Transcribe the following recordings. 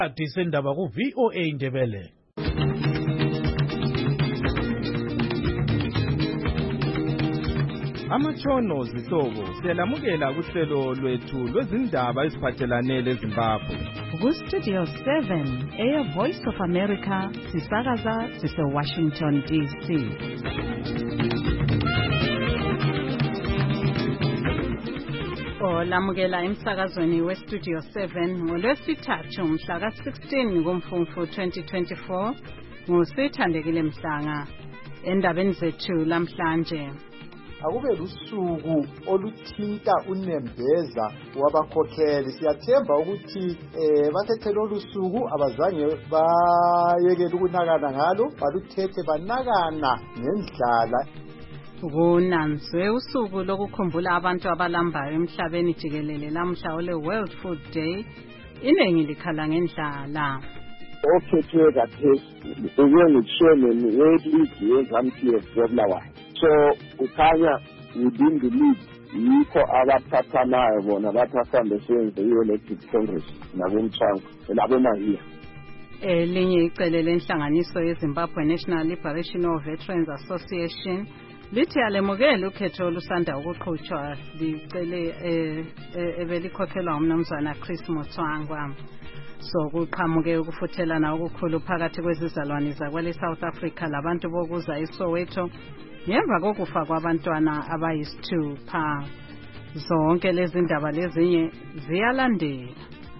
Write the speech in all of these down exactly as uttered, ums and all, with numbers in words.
Disendaba ku V O A Ndebele. Amatshono zihlobo siyalamukela kuhlelo lwethu lwezindaba eziphathelane leZimbabwe. Ku Studio seven, Air Voice of America, sisakaza sise Washington D C. Olamukela emsakazweni we Studio seven ngolwesithathu mhla ka sixteen kuMfumfu twenty twenty-four. Ngusithandekile Mhlanga. Endabeni zethu lamhlanje. Akube lusuku oluthinta unembeza wabakhokheli. Siyathemba ukuthi eh bathethe lo lusuku abazange bayekela ukunakana ngalo, baluthethe banakana ngendlala. Kunanzwe usuku lokukhumbula abantu abalambayo emhlabeni jikelele lamhla ole World Food Day. Iningi likhala ngendlala. Ophethwe kaphezulu ukuyengishene weligi yezamthiye zobulawayo. So ukhanya within the league yikho abathathanayo bona bathathambe senze i-elected congress nabomthango labemahiya. Elinye icele lenhlanganiso yeZimbabwe National Liberation Veterans Association lithi alemukele ukhetho olusanda ukuqhutshwa licele ebelikhokhelwa umnumzana Chris Mutswangwa. So kuqhamuke ukufuthelana okukhulu phakathi kwezizalwane zakwele South Africa labantu bokuza eSoweto ngemva kokufa kwabantwana abayisithupha. Zonke lezi ndaba lezinye ziyalandela.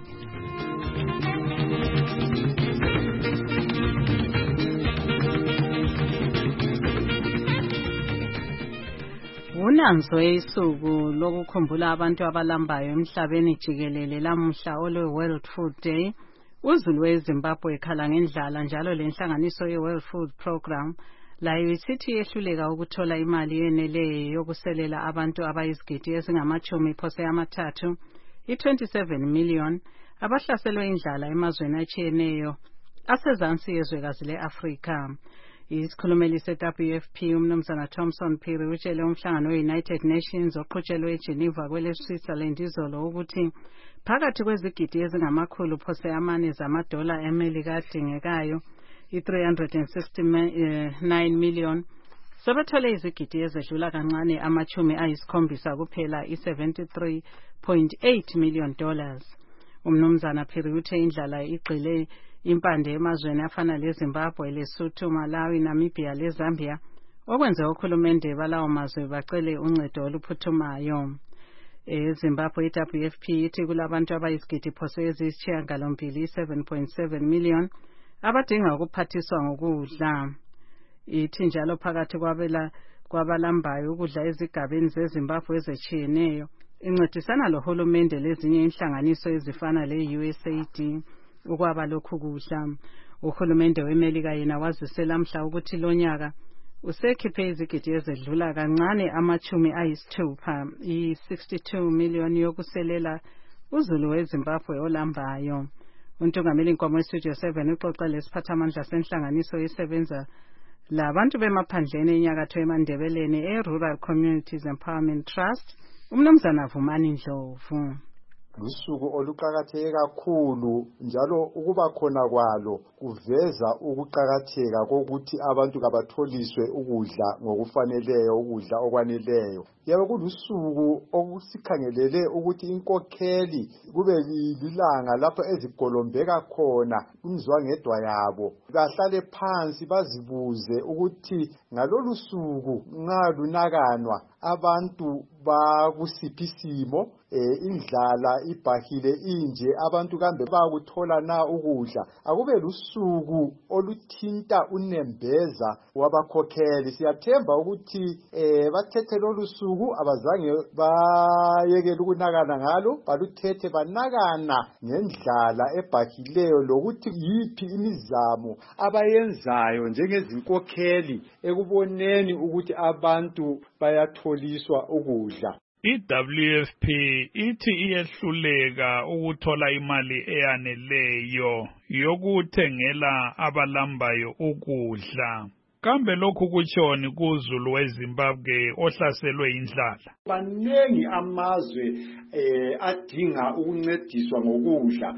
Unanzwe isuku lokukhumbula abantu abalambayo emhlabeni jikelele lamuhla ole World Food Day. Uzulu weZimbabwe ekhala ngendlala njalo lenhlanganiso ye-World Food Program layo isithi yehluleka ukuthola imali yeneleyo yokuselela abantu abayizigidi ezingamachumi phose amathathu i-twenty-seven million abahlaselwe indlala emazweni atshiyeneyo asezansi yezwekazi le-Afrika. Isikhulumeli se-W F P umnumzana Thomson Phiri utshele umhlangano we-United Nations oqhutshelwe eGeneva kwele Switzerland izolo ukuthi phakathi kwezigidi ezingamakhulu phose amane zamadola eMelika adingekayo i-three hundred sixty-nine million sebethole izigidi ezedlula kancane amachumi ayisikhombisa kuphela i-seventy-three point eight million dollars. Umnumzana Phiri uthe indlala igxile impande emazweni afana leZimbabwe, Lesotho, Malawi, Namibia leZambia okwenze ukhulumende balawo mazwe bacele uncedo oluphuthumayo. eZimbabwe i-W F P ithi kulabantu abayizigidi phose eziyisishiyagalombili seven point seven million abadinga ukuphathiswa ngokudla. Ithi njalo phakathi kwabela kwabalambayo ukudla ezigabeni zeZimbabwe ezetshiyeneyo incedisana lohulumende lezinye inhlanganiso ezifana le-U S A I D ukwaba lokhu kudla. Uhulumende weMelika yena wazisela mhla ukuthi lonyaka usekhiphe izigidi ezedlula kancane amachumi ayisithupha i-sixty-two million yokuselela uzulu weZimbabwe olambayo. Untungameli Nkomo weStudio seven uxoxa lesiphathamandla senhlanganiso esebenza labantu bemaphandleni enyakatho eMandebeleni e-Rural Communities Empowerment Trust umnumzana Vumani Ndlovu. Lusuku oluqhakatheke kakhulu njalo ukuba khona kwalo kuveza ukuqhakatheka kokuthi abantu kabatholiswe ukudla ngokufaneleyo, ukudla okwaneleyo. Yebo kulusuku okusikhangelele ukuthi inkokheli kube lilanga lapho ezigolombeka khona umzwangedwa yabo bahlale phansi bazibuze ukuthi ngalolu suku nxa lunakanwa abantu bakusiphi isimo, eh indlala ibhahile inje abantu kambe bayakuthola na ukudla. Akube lusuku oluthinta unembeza wabakhokheli. Siyathemba ukuthi eh bathethe lolu suku abazange bayekela ukunakana ngalo, baluthethe banakana ngendlala ebhahileyo lokuthi yiphi imizamo abayenzayo njengezinkokheli ekuboneni ukuthi abantu bayatholiswa ukudla. I-W F P ithi iyehluleka ukuthola imali eyaneleyo yokuthengela abalambayo ukudla. Kambe lokhu kutshoni kuzulu weZimbabwe ohlaselwe indlala? Baningi amazwe eh adinga ukuncediswa ngokudla.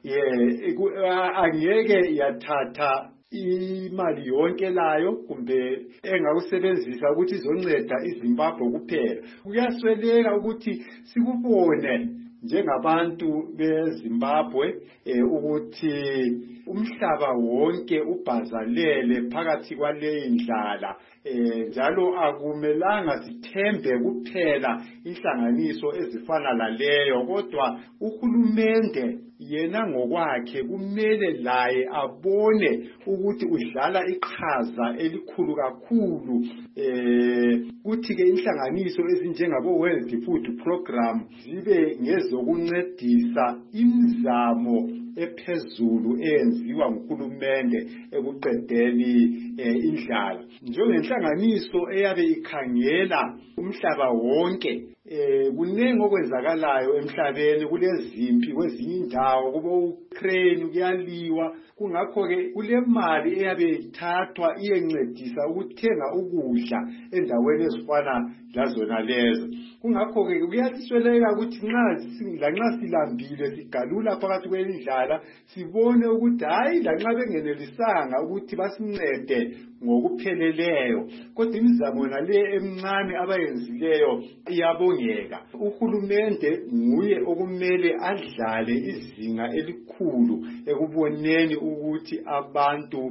yeah angeke yathatha imali yonke layo kumbe engakusebenzisa ukuthi izonceda iZimbabwe kuphela. Kuyasweleka ukuthi sikubone njengabantu beZimbabwe ukuthi umhlaba wonke ubhazalele phakathi kwale indlala, njalo akumelanga sithembe kuphela inhlanganiso ezifana laleyo, kodwa uhulumende yena ngokwakhe kumele laye abone ukuthi udlala iqhaza elikhulu kakhulu eh kuthi ke inhlanganiso ezinjengabo World Food Program zibe ngezokuncedisa imizamo ephezulu eyenziwa nguhulumende ekuqedeni indlala. Njengenhlanganiso eyabe ikhangela umhlaba wonke, eh kunengi okwenzakalayo emhlabeni, kulezimpi kwezinye indawo, kubo Ukraine kuyaliwa, kungakho ke kule mali eyabe ithathwa iyencedisa ukuthenga ukudla endaweni ezifana lazona lezo. Kungakho ke kuyasweleka ukuthi nxa lanxa silambile sigalula phakathi kwendlala sibone ukuthi hayi lanxa bengenelisanga ukuthi basincede ngokupheleleyo, kodwa imizamo nale emncane abayenzileyo iyabongeka. Uhulumende nguye okumele adlale izinga elikhulu ekuboneni ukuthi abantu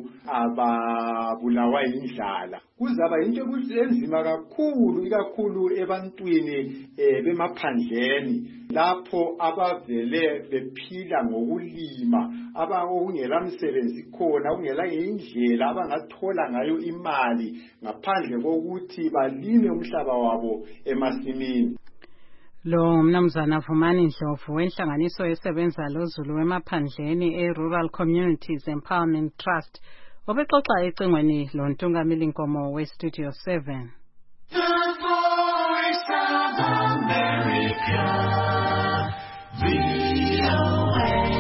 ababulawa indlala. Kuzaba into enzima kakhulu, ikakhulu ebantwini bemaphandleni lapho abavele bephila ngokulima, abangela umsebenzi khona, ungela indlela abangathola ngayo imali ngaphandle kokuthi balime umhlaba wabo emasimini. Lo mnumzana Vumani Ndlovu wenhlanganiso esebenza loZulu emaphandleni e-Rural Communities Empowerment Trust obexoxa ecingweni loNtungameli Nkomo we-Studio seven. The Voice of America, V O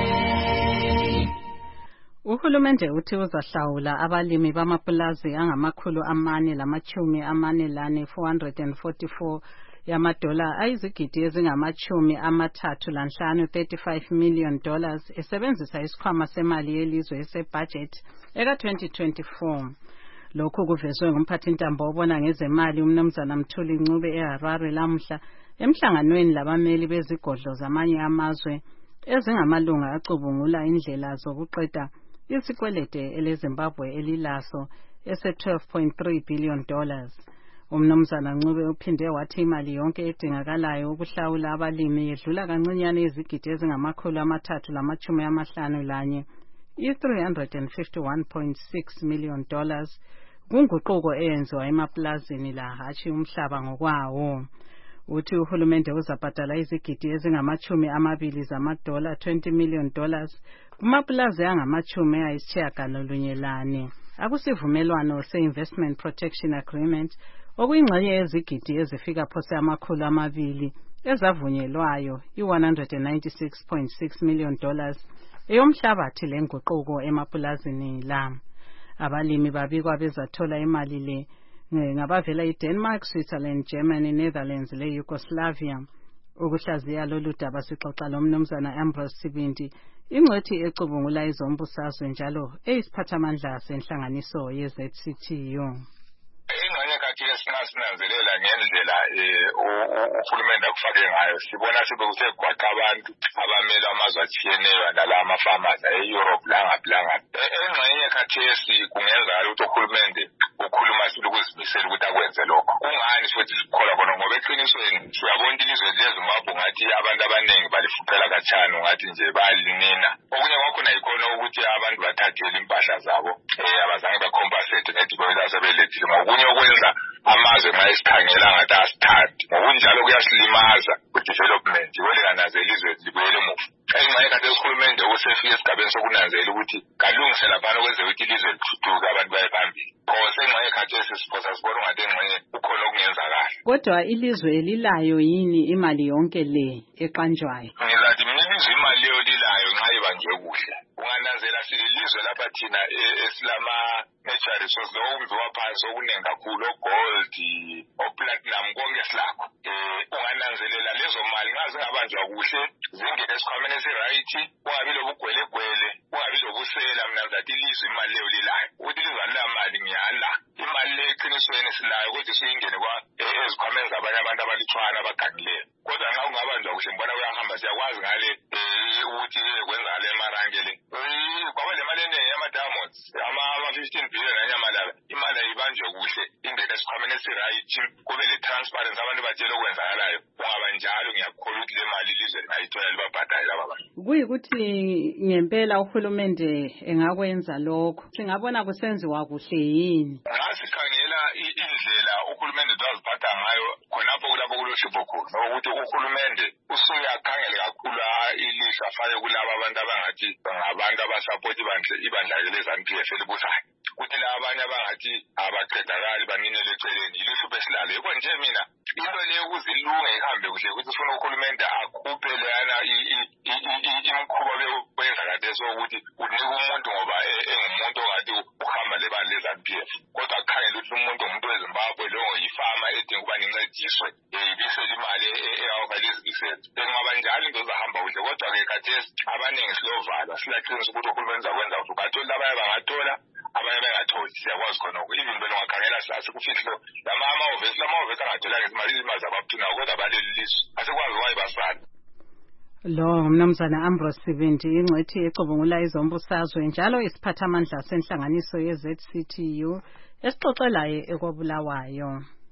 A. Uhulumende uthi uzahlawula abalimi bamapulazi angamakhulu amane lamachumi amane lane four hundred forty-four yamadola ayizigidi ezingamachumi amathathu lanhlanu thirty-five million dollars esebenzisa isikhwama semali yelizwe esebudget eka twenty twenty-four. Lokhu kuvezwe ngumphathintambo obona ngezemali umnumzana Mthuli Ncube eHarare lamhla emhlanganweni labameli bezigodlo zamanye amazwe ezingamalunga acubungula indlela zokuqeda isikwelede eleZimbabwe elilaso ese twelve point three billion dollars. Umnumzana Ncube uphinde wathi imali yonke edingakalayo ukuhlawula abalimi yedlula kancinyane izigidi ezingamakhulu amathathu lamachumi amahlanu lanye i-three hundred fifty-one point six million dollars kunguquko eyenziwa emaplazini la hatshi umhlaba ngokwawo. Uthi uhulumende uzabhadala izigidi ezingamachumi amabili zamadola twenty million dollars kumaplazi angamachumi ayisishiyagalolunye akusivumelwano se-Investment Protection Agreement okuyingxenye yezigidi ezifika phose amakhulu amabili ezavunyelwayo i-one hundred ninety-six point six million dollars eyomhlabathi lenguquko emapulazini la. Abalimi babikwa bezathola imali le ngabavela iDenmark, Switzerland, Germany, Netherlands le Yugoslavia. Ukuhlaziya lolu daba sixoxa lomnumzana Ambrose Sibindi, ingcwethi ecubungula izombusazwe njalo eyisiphathamandla senhlanganiso ye-Z C T U. Ingxenye kathi esingasinanzelela ngendlela uhulumende akufake ngayo sibona sebekuse abantu abamela amazwe atshiyeneyo nala ama-farmers e-Europe langaphi. Engxenye kathesi kungenzakala ukuthi uhulumende ukhuluma ukuzimisela ukuthi akwenze lokho. Kungani futhi sikholwa khona ngoba eqinisweni siyabona ilizwe leZimbabwe ngathi abantu abaningi balifuqela khatshana ngathi nje bayalinina. Okunye kwakhona yikhona ukuthi abantu bathathele impahla zabo abazange bacompensate nethi sebelethile. Okunye okwenza amazwe nxa esikhangela ngathi asithandi ngokunjalo kuyasilimaza ku-development kwelikanazela ilizwe libuyele emuva. Engxenye kathi esihulumende usefike esigabeni sokunanzela ukuthi kalungise laphana kwenzeka ukuthi ilizwe lithuthuke abantu baye phambili. Phose engxenye kathi esisiphosa sibona ngathi engxenye ukhona okungenzakala. Kodwa ilizwe elilayo yini imali yonke le eqanjwayo? Ngizathi mina ilizwe imali leyo lilayo nxa ibanjwe kuhle. Ungananzela sililizwe lapha thina esilama natural resource lokho kumbiwa phansi okuningi kakhulu gold o-platinum konke silakho um ungananzelela lezo mali nxa zingabanjwa kuhle zingene esikhwameni esi-right kungabi lobugwelegwele kungabi lobusela mina ngizathi ilizwe imali leyo lilayo ukuthi lizalila mali ngiyala imali le eqinisweni silayo kodwa siyingene ezikhwameni zabanye abantu abalutshwana abagangileyo kodwa nxa kungabanjwa kuhle ngibona kuyahamba siyakwazi ngale ukuthi kwenzakala emarangele kwaba le mali eningi yama-diamonds ama-fifteen billion anyamalala imali ayibanjwe kuhle ingene esikhwameni esi-right kube le-transparency abantu batshele okwenzakalayo kungaba njalo ngiyakukholwa ukuthi le mali ilizwe lingayithola libabhadale laba bantu kuyikuthi ngempela uhulumende engakwenza lokho singabona kusenziwa kuhle yini ngasikhangela indlela uhulumende aziphatha ngayo khonapho kulapho kulohlupho khona ukuthi uhulumende usuyakhangela kakhulu ilihlo afake kulabo abantu abangathi ngabantu abasapota ibandla le-ZANU-P F elibusayo kuthi la abanye abangathi abaqedakali baninele eceleni yiluhlupho esilalo yikho nje mina into leyo ukuzilunga ihambe kuhle ukuthi ufuna uhulumende akhuphe leyana imikhuba bekwenza kadeso ukuthi unika umuntu ngoba engumuntu ongathi uhamba lebandla le-ZANU-P F kodwa akhangela ukuthi umuntu umuntu wezimbabwe lo yifama edinga ukuba nincediswe ibisele imali eyawuvele izibisele engaba njalo into zahamba kuhle kodwa-ke khathesi abaningi silovalo silaqinisa ukuthi uhulumende uzakwenza kuhle ungathola abanye bangathola abanye bengatholi siyakwazi khona oku even vele ungakhangela sikufihlo lamahhovesi lamahhovesi angatholanga izimali zabaphunayo kodwa baleli lizwe asikwazi waye basala lo ngumnumzana Ambrose Sibindi ingcwethi ecubungula izombusazwe njalo isiphathamandla senhlanganiso ye-Z C T U esixoxelayo ekobulawayo.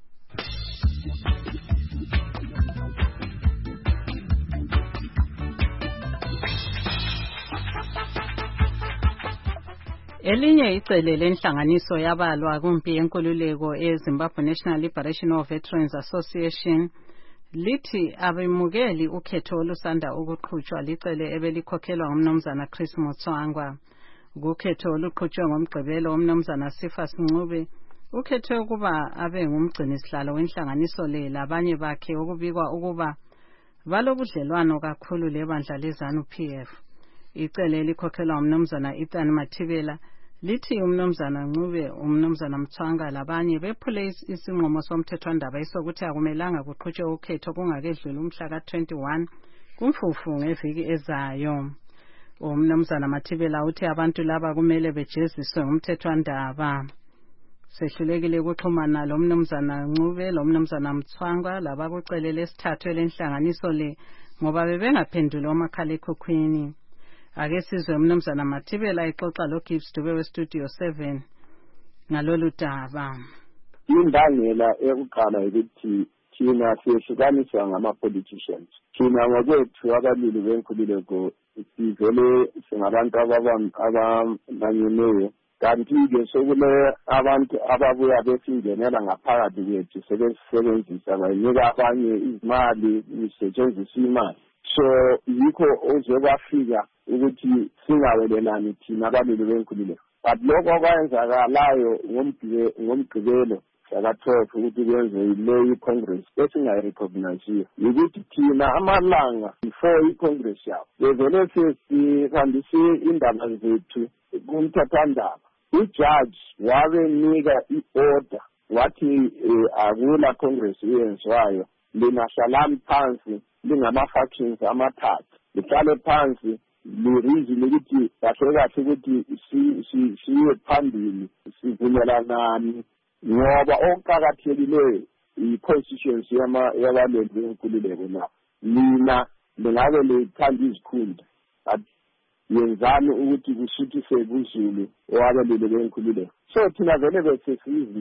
Elinye icele lenhlanganiso yabalwa kumpi yenkululeko eZimbabwe National Liberation of Veterans Association lithi abemukeli ukhetho olusanda ukuqhutshwa licele ebelikhokhelwa ngumnumzana Chris Mutswangwa. Ukhetho oluqhutshwe ngomgqibelo umnumzana Sifas Ncube ukhethwe ukuba abe ngumgcini sihlalo wenhlanganiso le labanye bakhe okubikwa ukuba balobudlelwano kakhulu lebandla le-ZANU-P F. Icele likhokhelwa umnumzana Ethan Mathibela lithi umnumzana Ncube umnumzana Mthwanga labanye bephule isinqumo somthethwandaba isokuthi akumelanga kuqhutshwe ukhetho kungakedluli umhla ka twenty-one kumfufu ngeviki ezayo. Umnumzana Mathibela uthi abantu laba kumele bejeziswe ngumthethwandaba. Sehlulekile ukuxhumana lo mnumzana Ncube lo mnumzana Mthwanga labakucele lesithathu lenhlanganiso le ngoba bebengaphenduli omakhalekhukhwini. Ake sizwe umnumzana Mathibela ixoxa lo Gibbs Dube we Studio seven ngalolu daba. Imbangela ekuqala ukuthi thina siyehlukaniswa ngama-politicians. Thina ngokwethu abalili benkululeko sivele singabantu abamanyeneyo kanti-ke sokule abantu ababuya besingenela ngaphakathi kwethu sebesebenzisa bayinika abanye izimali isetshenziswa imali. So yikho ozokwafika ukuthi singawelelani thina abalili benkululeko. But lokho kwenzakalayo ngomgqibelo twelve ukuthi kwenze ile i-Congress esingayirecognize ukuthi thina amalanga before i-Congress yabo bevele sesihambise indaba zethu kumthethandaba. Ujudge wabenika i-order wathi akula Congress eyenziwayo linahlalani phansi lingama-factions amathathu lihlale phansi lirizile ukuthi kahle kahle ukuthi siye phambili sivumelanani ngoba okuqakathekileyo i-constituency yabaleli benkululeko na mina lingabe lithanda izikhundla yenzani ukuthi kusuthise kuzulu owabaleli benkululeko. So thina vele bese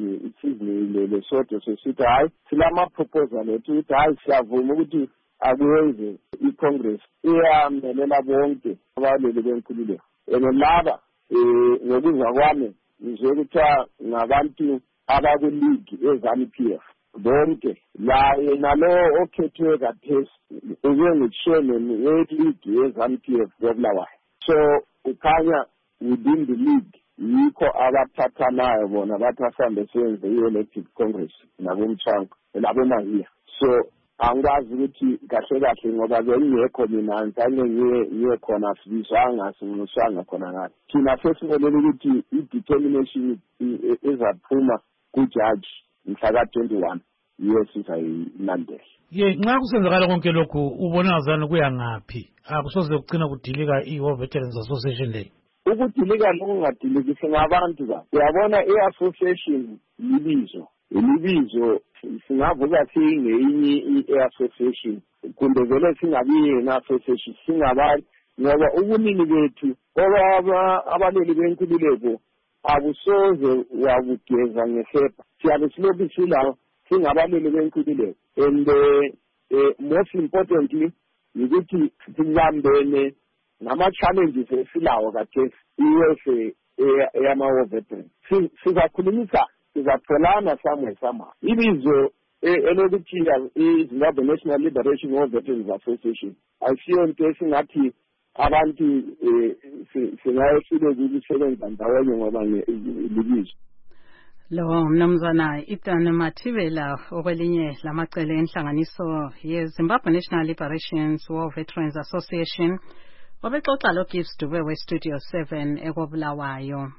sizilele sodwa sesithi hayi silama-proposal ethu ukuthi hayi siyavuma ukuthi akuyenze i-Congress iyamelela bonke abaleli benkululeko. And laba ngokuzwa kwami ngizwe kuthiwa ngabantu abakuleague ye-ZANU-P F bonke la yena lo okhethwe kathesi ube ngu-chairman we-league ye-ZANU-P F kobulawayo. So ukhanya within the league yikho abathathanayo bona bathi asambe senze i-elective congress nabomthango nabomahiya. So angikwazi ukuthi kahle kahle ngoba bengekho mina ngizange ngiye ngiye khona sibizwanga sinuswanga khona ngathi thina sesimelele ukuthi i-determination ezaphuma ku-judge mhla ka twenty-one yiyo sizayilandela. Ye nxa kusenzakala konke lokhu ubona ngazani kuya ngaphi akusoze kugcina kudilika i-War Veterans Association le? Ukudilika lokungadiliki singabantu ka uyabona i-association libizo libizo singavuka singeyinye i-association kumbe vele singabiye na-association singabantu ngoba ubuningi bethu oba abaleli benkululeko abusoze wakugeza ngesepa siyabe silobi silawo singabaleli benkululeko and uh, most importantly ukuthi sibambene nama-challenges esilawo kathesi i-U S A eyama-war veterans sizakhulumisa sizatholana somewhere somehow ibizo elokuthi i-Zimbabwe National Liberation War Veterans Association ayisiyo nto esingathi abantu singayehluleka ukusebenza ndawonye ngoba libizo. Lo mnumzana Ethan Mathibela okwelinye lamacele enhlanganiso ye-Zimbabwe National Liberation War Veterans Association wabexoxa lo Gibbs Dube we-Studio seven ekobulawayo.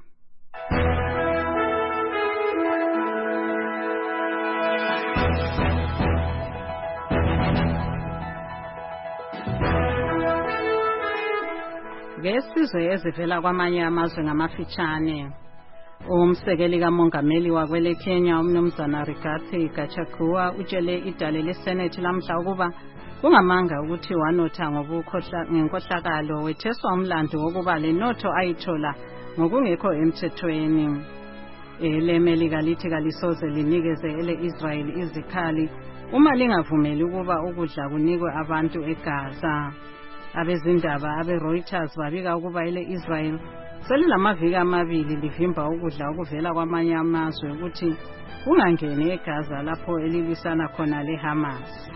Ngesizwe ezivela kwamanye amazwe ngamafitshane umsekeli kamongameli wakwele Kenya umnumzana Rigathi Gachagua utshele idale leSenate lamhla ukuba kungamanga ukuthi wanotha ngobukhohla ngenkohlakalo wetheswa umlando wokuba lenotho ayithola ngokungekho emthethweni. Elemelika lithi kalisoze linikeze ele-Israel izikhali uma lingavumeli ukuba ukudla kunikwe abantu eGaza. Abezindaba abe-Reuters babika ukuba ele-Israel selilamaviki amabili livimba ukudla okuvela kwamanye amazwe ukuthi kungangeni eGaza lapho elilwisana khona leHamas.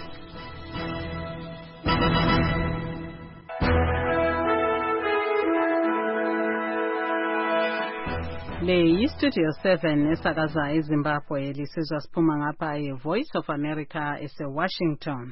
Le yi-Studio seven esakaza eZimbabwe lisizwa siphuma ngapha ye-Voice of America ese-Washington.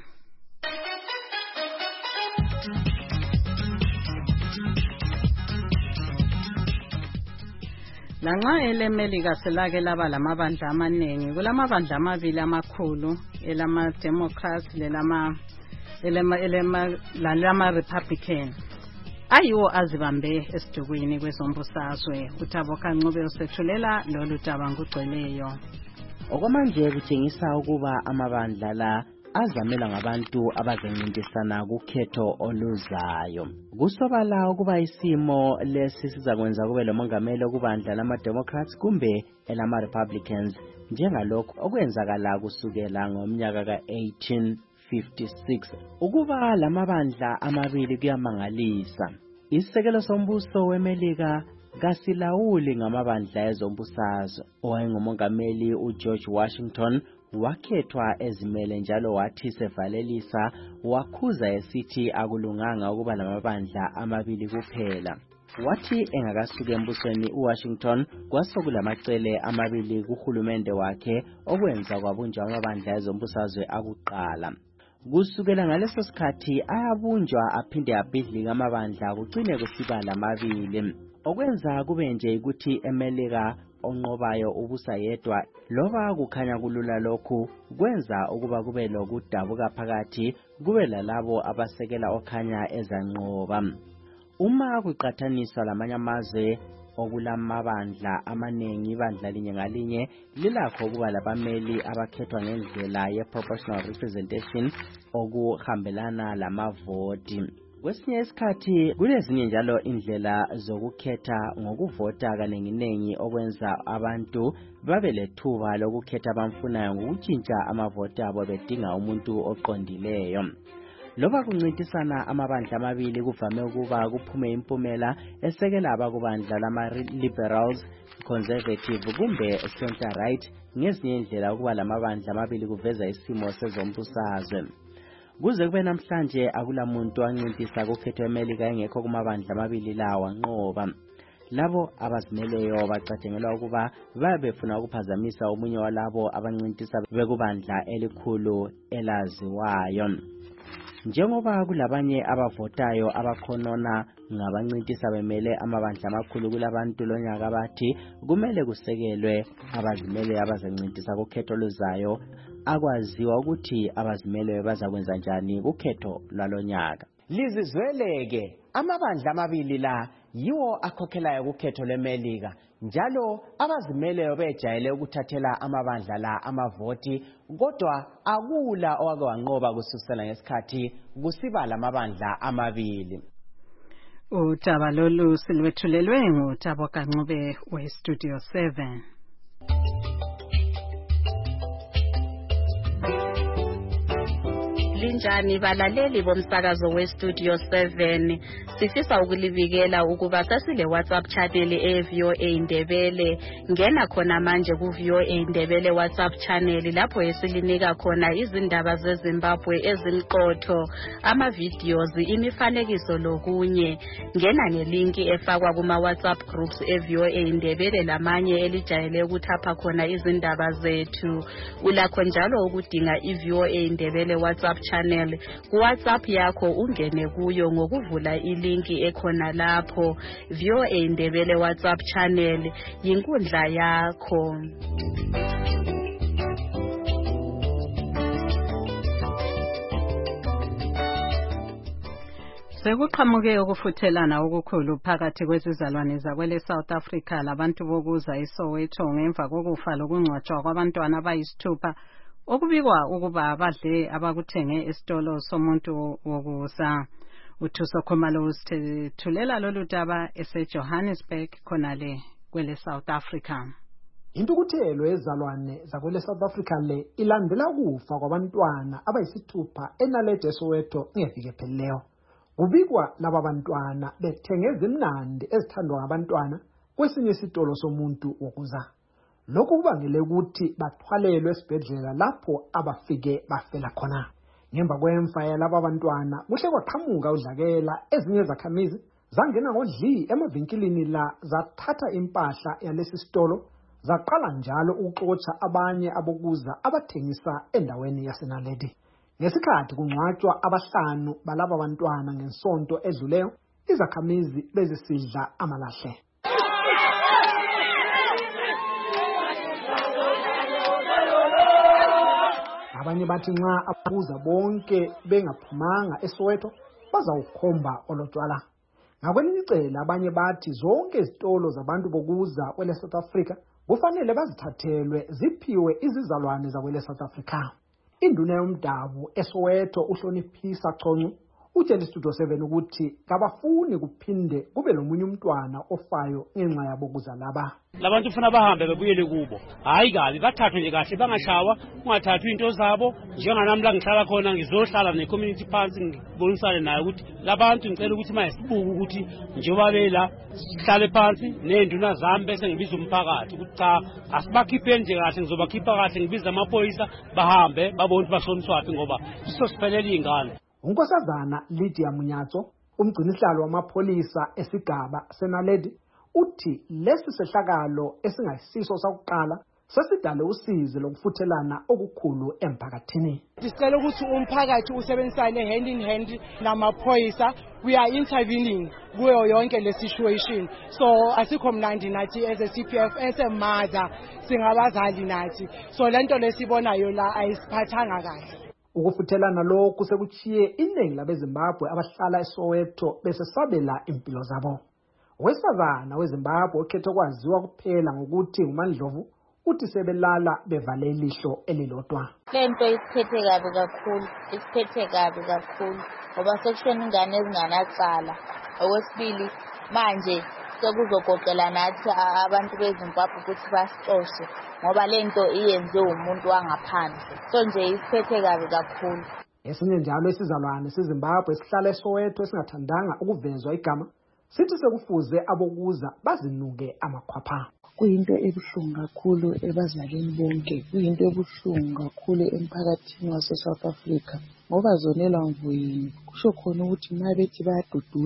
Lanxa elemelika selake laba lamabandla amaningi kulamabandla amabili amakhulu elama Democrats lelama elema elema lalama Republican ayiwo azibambe esidukwini kwezombusazwe. uThabo Kancube usethulela lolu daba ngugcweleyo. Okwamanje kutshengisa ukuba amabandla la azamela ngabantu abazencintisana kukhetho oluzayo. Kusobala ukuba isimo lesi sizakwenza kube lomongameli okubandla lama-Democrats kumbe elama-Republicans njengalokho okwenzakala kusukela ngomnyaka ka-eighteen fifty-six. Ukuba lamabandla amabili kuyamangalisa. Isisekelo sombuso weMelika kasilawuli ngamabandla ezombusazwe. Owayengumongameli uGeorge Washington wakhethwa ezimele njalo wathi sevalelisa wakhuza esithi akulunganga ukuba lamabandla amabili kuphela. Wathi engakasuka embusweni uWashington kwasokulamacele amabili kuhulumende wakhe okwenza kwabunjwa amabandla ezombusazwe akuqala. Kusukela ngaleso sikhathi ayabunjwa aphinde abhidlika amabandla kugcine kusiba lamabili. Okwenza kube nje ukuthi eMelika onqobayo ubusa yedwa loba kukhanya kulula lokhu kwenza ukuba kube lokudabuka phakathi kube lalabo abasekela okhanya ezanqoba. Uma kuqathaniswa lamanye amazwe okulamabandla amanengi ibandla linye ngalinye lilakho ukuba labameli abakhethwa ngendlela ye-proportional representation okuhambelana lamavoti. Kwesinye isikhathi kulezinye njalo indlela zokukhetha ngokuvota kaningi okwenza abantu babe lethuba lokukhetha abamfunayo ngokutshintsha amavoti abo bedinga umuntu oqondileyo. Loba kuncintisana amabandla amabili kuvame ukuba kuphume impumela esekela abakubandla lama-liberals, conservative kumbe center right ngezinye indlela ukuba lamabandla amabili kuveza isimo sezombusazwe. Kuze kube namhlanje akulamuntu wancintisa kukhetho eMelika engekho kumabandla amabili lawa nqoba. labo abazimeleyo bacatshangelwa ukuba babefuna ukuphazamisa omunye walabo abancintisa bekubandla elikhulu elaziwayo. Njengoba kulabanye abavotayo abakhonona ngabancintisa bemele amabandla amakhulu kulabantu lonyaka bathi kumele kusekelwe abazimele abazancintisa kukhetho luzayo, akwaziwa ukuthi abazimele bazakwenza njani kukhetho lwalonyaka. Lizizweleke amabandla amabili la yiwo akhokhelayo kukhetho leMelika, njalo abazimeleyo bejayele ukuthathela amabandla la amavoti, kodwa akula owake wanqoba kususela ngesikhathi kusiba lamabandla amabili. Udaba lolu silwethulelwe nguThabo Kancube we-Studio seven. Linjani balaleli bomsakazo we-Studio seven, sifisa ukulibikela ukuba sasile WhatsApp channel e-V O A Ndebele. Ngena khona manje ku-V O A Ndebele WhatsApp channel lapho esilinika khona izindaba zeZimbabwe ezimqotho, ama-videos, imifanekiso lokunye. Ngena ngelinki efakwa kuma-WhatsApp groups e-V O A Ndebele lamanye elijayele ukuthapha khona izindaba zethu. Ulakho njalo ukudinga i-V O A Ndebele WhatsApp channel ku WhatsApp yakho, ungene kuyo ngokuvula ilinki ekhona lapho. V O A Ndebele WhatsApp channel yinkundla yakho. Sekuqhamuke ukufuthelana okukhulu phakathi kwezizalwane zakwele South Africa labantu bokuza eSoweto ngemva kokufa lokungcwatshwa kwabantwana abayisithupha okubikwa ukuba badle abakuthenge esitolo somuntu wokusa. UThuso Khumalo usithulela lolu daba eseJohannesburg khonale kwele South Africa. Intukuthelo ezalwane zakwele South Africa le ilandela ukufa kwabantwana abayisithupha eNaledi eSoweto ngeviki ephelileyo. Kubikwa laba bantwana bethenge ezimnandi ezithandwa ngabantwana kwesinye isitolo somuntu wokuza. Lokhu kubangele ukuthi bathwalelwe esibhedlela lapho abafike bafela khona. Ngemva kwemfa yalaba bantwana kuhle kwaqhamuka udlakela, ezinye zakhamizi zangena ngodli emavinkilini la zathatha impahla yalesi sitolo, zaqala njalo ukuxotsha abanye abokuza abathengisa endaweni yaseNaledi. Ngesikhathi kungcwatshwa abahlanu balaba bantwana ngensonto edluleyo, izakhamizi bezisidla amalahle. Abanye bathi nxa abuza bonke bengaphumanga eSoweto bazawukhomba olotshwala. Ngakwelinye icala abanye bathi zonke izitolo zabantu bokuza kwele South Africa kufanele bazithathelwe ziphiwe izizalwane zakwele South Africa. Induna yomdabu eSoweto uHloniphisa Choncu utshela iStudio seven ukuthi kabafuni kuphinde kube lomunye umntwana ofayo ngenxa yabokuza laba. Labantu ufuna bahambe bebuyele kubo, hayi kabi bathathwe nje kahle bangashawa, ungathathwa into zabo. Njenganami ngihlala khona ngizohlala ne-community phansi ngibonisane nayo ukuthi labantu ngicela ukuthi mayisibuka ukuthi njengoba bela sihlale phansi nenduna zami bese ngibiza umphakathi ukuthi cha asibakhiphe nje kahle, ngizobakhipha kahle ngibiza amaphoyisa bahambe babone ukuthi bashoniswaphi ngoba sisosiphelela izingane. Unkosazana Lydia Munyatso, umgcinisihlalo wamapholisa esigaba seNaledi, uthi lesi sehlakalo esingayisiso sakuqala sesidale usizi lokufuthelana okukhulu emphakathini. Sicela ukuthi umphakathi usebenzisane hand in hand namaphoyisa. We are intervening kuyo yonke le situation. So asikho mnandi nathi as a C P F, as a mother singabazali nathi. So lento lesibonayo la ayisiphathanga kahle. Ukufuthelana lokhu sekuchiye iningi labeZimbabwe abahlala eSoweto besesabela impilo zabo. Wesifazana weZimbabwe okhethe kwaziwa kuphela ngokuthi uMandlovu uthi sebelala bevale ilihlo elilodwa. Lento isiphethe kabi kakhulu, isiphethe kabi kakhulu ngoba sekushona ingane ezinganacala. Okwesibili manje sekuzogoqela nathi abantu beZimbabwe ukuthi basixoshe ngoba lento iyenziwe umuntu wangaphandle. So nje isiphethe kabi kakhulu. Esinye njalo isizalwane seZimbabwe sihlala eSoweto esingathandanga ukuvezwa igama sithi sekufuze abokuza bazinuke amakhwapha. Kuyinto ebuhlungu kakhulu ebazalini bonke, kuyinto ebuhlungu kakhulu emphakathini wase-South Africa ngoba zonela mvuyini kusho khona ukuthi uma bethi bayadudula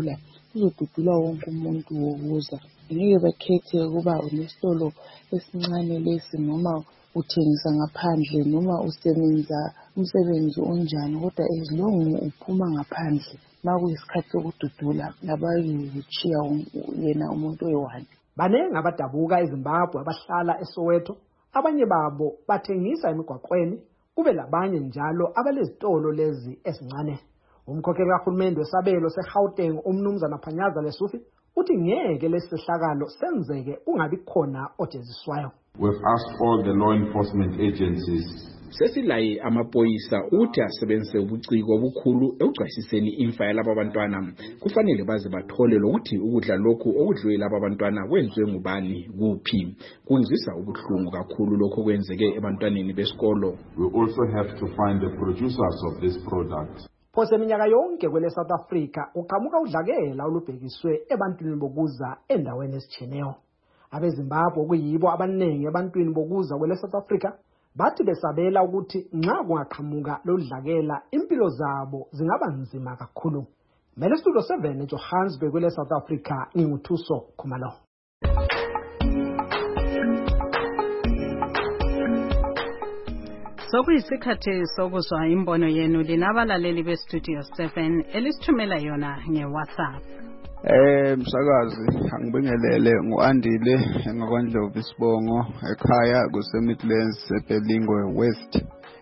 kuzodudulwa wonke umuntu wokuza. Ngeke bakhethe ukuba unesitolo esincane lesi noma uthengisa ngaphandle noma usebenza umsebenzi onjani, kodwa as long uphuma ngaphandle makuyisikhathi sokududula abayikuchiya yena umuntu oyi-one. Baningi abadabuka eZimbabwe abahlala eSoweto, abanye babo bathengisa emigwaqweni, kube labanye njalo abalezitolo lezi ezincane. Umkhokheli kahulumende wesabelo seGauteng umnumzana Phanyaza Lesufi uthi ngeke lesihlakalo senzeke kungabi khona ojeziswayo. We've asked all the law enforcement agencies sesilaye amaphoyisa ukuthi asebenzise ubuciko obukhulu ekugcwasiseni imfa yalabo bantwana. Kufanele baze bathole lokuthi ukudla lokhu okudliwe labo bantwana kwenziwe ngubani kuphi. Kungizisa ubuhlungu kakhulu lokho kwenzeke ebantwaneni besikolo. We also have to find the producers of this product. Phose iminyaka yonke kwele South Africa uqhamuka udlakela olubhekiswe ebantwini bokuza endaweni ezitshiyeneyo. AbeZimbabwe kuyibo abaningi ebantwini bokuza kwele South Africa bathi besabela ukuthi nxa kungaqhamuka lodlakela impilo zabo zingaba nzima kakhulu. Mele Studio seven eJohannesburg kwele South Africa nginguthuso Khumalo. Sokuyisikhathi sokuzwa imbono yenu linabalaleli beStudio seven elisithumela yona ngeWhatsApp. Eh msakazi angibingelele nguandile ngakwandlovu Sibongo ekhaya kuse Midlands eBelingwe West.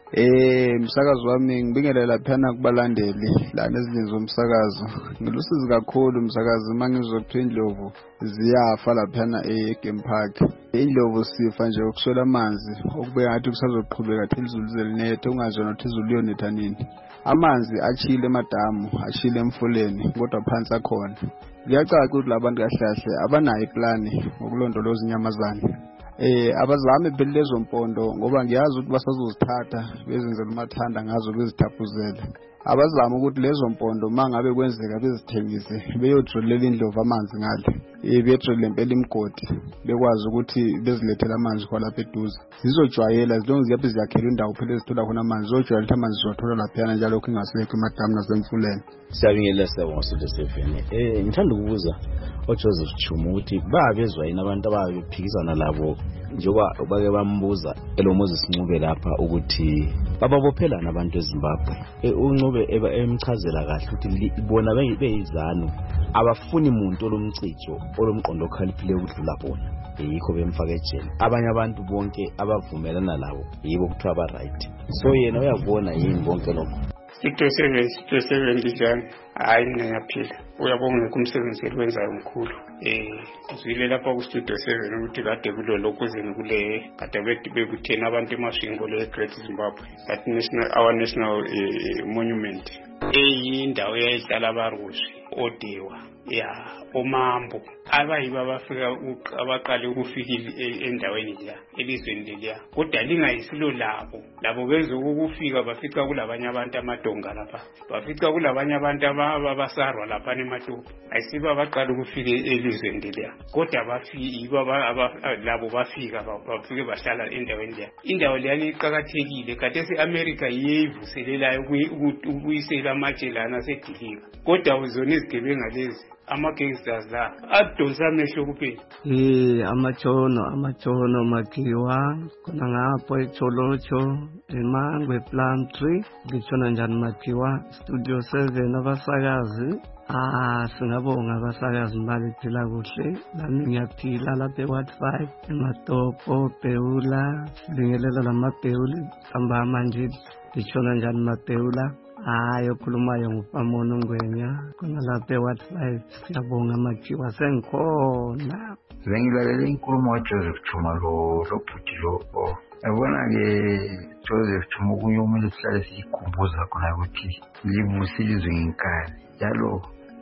Eh msakazi wami ngibingelela phana kubalandeli la nezindlu zomsakazo. Ngilusizi kakhulu msakazi mangizokuthe indlovu ziyafa laphana eGame Park. Indlovu sifa nje ukuswela amanzi okube ngathi kusazoqhubeka thi izulu zelinethe ungazona ukuthi izulu liyonetha nini. Amanzi achile emadamu achile emfuleni kodwa phansi akhona. Liyacaca ukuthi labantu kahlahle abanayo iplani ngokulondoloza inyamazana. Eh abazame phela lezo mpondo ngoba ngiyazi ukuthi basazozithatha bezenzela umathanda ngazo bezithaphuzela. Abazama ukuthi lezo mpondo mangabe kwenzeka bezithengise beyodrolela indlovu amanzi ngale. Eh bedrolela impela imgodi bekwazi ukuthi bezilethela amanzi kwalapha eduze. Zizojwayela zilonke ziyabe ziyakhela indawo phela ezithola khona amanzi zojwayela amanzi zizothola lapha njalo kungasekho emadamu nasemfuleni. Siyabingelela sibonga Studio seven. Eh ngithanda ukubuza oJoseph Chuma ukuthi babezwa yini abantu ababephikisana labo njengoba bake bambuza elo Moses Ncube lapha ukuthi bababophelana abantu eZimbabwe. Uncube emchazela kahle ukuthi bona beyizanu abafuni umuntu olomcijo olomqondo okhaliphileyo ukudlula bona. Yikho bemfaka ejele. Abanye abantu bonke abavumelana labo yibo kuthiwa aba right. So yena uyabona yini bonke lokho? Studio seven Studio seven dijani hayi ngiyaphila uyabonga kumsebenzi wenzayo mkhulu eh uzwile lapha ku Studio seven ukuthi kade kulo lokho zeni kule kade bethi bekuthena abantu emashingo le Great Zimbabwe that national our national uh, monument eyindawo yayihlala abarusi odewa ya omambo abayiba abafika abaqale ukufika endaweni la elizweni leliya kodwa lingayisilo labo labo bezo ukufika bafika kulabanye abantu amadonga lapha bafika kulabanye abantu abasarwa lapha eMatopo ayisiba abaqale ukufika elizweni leliya kodwa bafika labo bafika bafike bahlala endaweni la indawo leya iqhakathekile kade eAmerica yivuselelayo ukuyisela amatshelana sedilika kodwa uzona izigebenga lezi ama-gangsters la adonsa amehlo kuphela. Eh amatshono amatshono Makhiwa khona ngapho eCholocho eMangwe Plumtree ngitshona njani Makhiwa Studio seven abasakazi. Ah singabonga abasakazi mbali phila kuhle nami ngiyaphila lapha eWard five eMatopo Beula sibingelela lamaBeuli samba manje ngitshona njani maBeula. Hayi okhulumayo nguPamono Ngwenya khona lapha eWard five siyabonga Makhiwa sengikhona. Bengilalele inkulumo kaJoseph Chuma lo lobhuti lo yabona ke Joseph Chuma kunye umuntu sihlale sikhumbuza khona ukuthi libusi ilizwe ngenkani njalo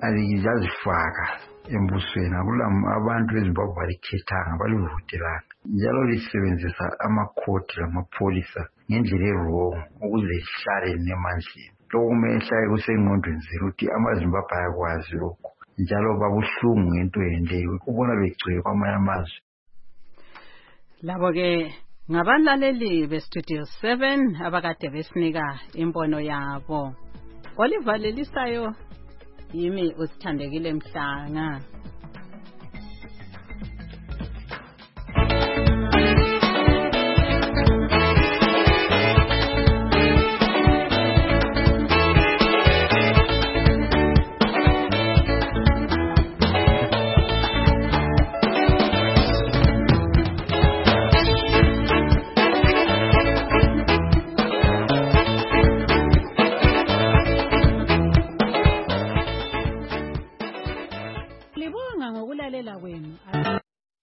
alizazifaka embusweni akulam abantu eZimbabwe balikhethanga balivutelana njalo lisebenzisa amakhoti lamapholisa ngendlela erwrong ukuze lihlale nemanzini. Lokumehla kusengqondweni zero ukuthi amaZimbabwe ayakwazi lokho njalo babuhlungu ngento yendeyo ubona begcwele kwamanye amazwe. Labo ke ngabalaleli beStudio seven abakade besinika imbono yabo. Oliver lelisayo yimi usithandekile Mhlanga.